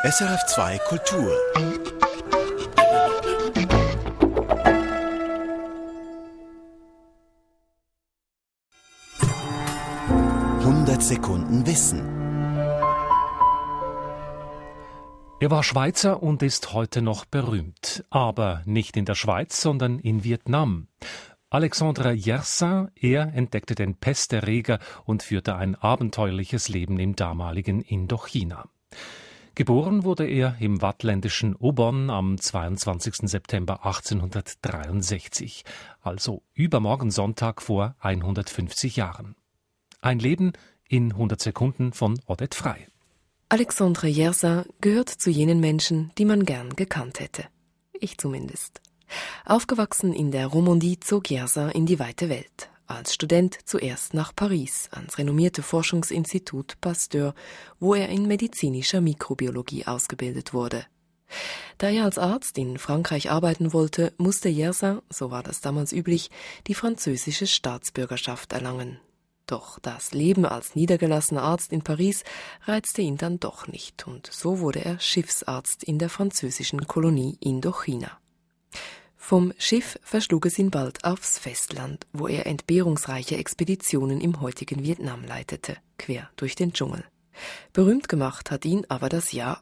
SRF2 Kultur. Sekunden Wissen. Er war Schweizer und ist heute noch berühmt. Aber nicht in der Schweiz, sondern in Vietnam. Alexandre Yersin, er entdeckte den Pesterreger und führte ein abenteuerliches Leben im damaligen Indochina. Geboren wurde er im wattländischen Obon am 22. September 1863, also übermorgen Sonntag vor 150 Jahren. Ein Leben in 100 Sekunden von Odette Frey. Alexandre Yersin gehört zu jenen Menschen, die man gern gekannt hätte. Ich zumindest. Aufgewachsen in der Romandie zog Yersin in die weite Welt. Als Student zuerst nach Paris, ans renommierte Forschungsinstitut Pasteur, wo er in medizinischer Mikrobiologie ausgebildet wurde. Da er als Arzt in Frankreich arbeiten wollte, musste Yersin, so war das damals üblich, die französische Staatsbürgerschaft erlangen. Doch das Leben als niedergelassener Arzt in Paris reizte ihn dann doch nicht und so wurde er Schiffsarzt in der französischen Kolonie Indochina. Vom Schiff verschlug es ihn bald aufs Festland, wo er entbehrungsreiche Expeditionen im heutigen Vietnam leitete, quer durch den Dschungel. Berühmt gemacht hat ihn aber das Jahr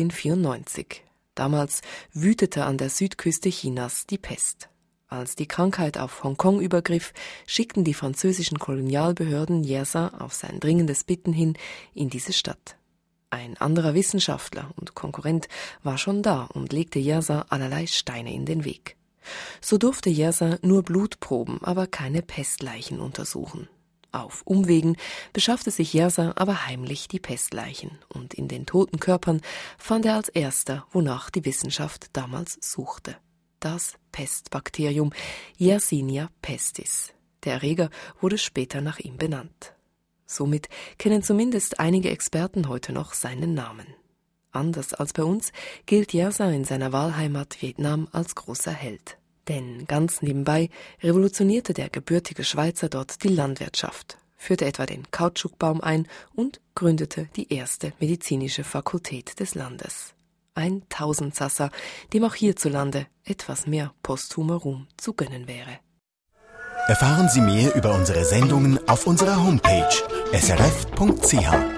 1894. Damals wütete an der Südküste Chinas die Pest. Als die Krankheit auf Hongkong übergriff, schickten die französischen Kolonialbehörden Yersin auf sein dringendes Bitten hin in diese Stadt. Ein anderer Wissenschaftler und Konkurrent war schon da und legte Yersin allerlei Steine in den Weg. So durfte Yersin nur Blutproben, aber keine Pestleichen untersuchen. Auf Umwegen beschaffte sich Yersin aber heimlich die Pestleichen und in den toten Körpern fand er als erster, wonach die Wissenschaft damals suchte. Das Pestbakterium Yersinia pestis. Der Erreger wurde später nach ihm benannt. Somit kennen zumindest einige Experten heute noch seinen Namen. Anders als bei uns gilt Yersin in seiner Wahlheimat Vietnam als großer Held. Denn ganz nebenbei revolutionierte der gebürtige Schweizer dort die Landwirtschaft, führte etwa den Kautschukbaum ein und gründete die erste medizinische Fakultät des Landes. Ein Tausendsasser, dem auch hierzulande etwas mehr posthumer Ruhm zu gönnen wäre. Erfahren Sie mehr über unsere Sendungen auf unserer Homepage srf.ch.